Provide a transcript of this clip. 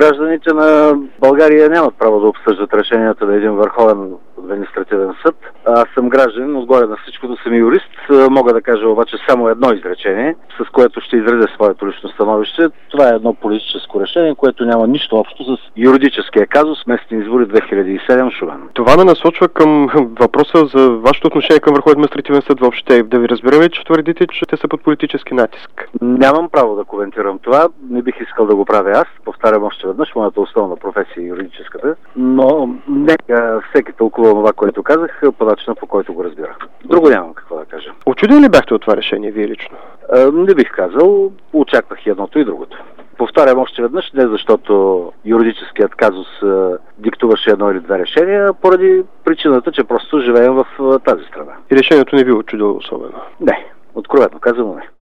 Гражданите на България нямат право да обсъждат решенията на един върховен административен съд. Аз съм гражданин, отгоре на всичкото съм юрист. Мога да кажа обаче само едно изречение, с което ще изразя своето лично становище. Това е едно политическо решение, което няма нищо общо с юридическия казус местни избори 2007 Шумен. Това ме насочва към въпроса за вашето отношение към Върховен административен съд въобще. Да ви разбираме, че твърдите, че те са под политически натиск. Нямам право да коментирам това. Не бих искал да го правя аз. Повтарям още веднъж, моята основна професия е юридическата. Но нека всеки тълкува това, което казах, по начина, по който го разбира. Друго нямам какво да кажа. Очуден ли бяхте от това решение, вие лично? Не бих казал. Очаквах и едното и другото. Повтарям още веднъж, не защото юридическият казус диктуваше едно или две решения, поради причината, че просто живеем в тази страна. И решението не ви очудило особено? Не, откровено казано не.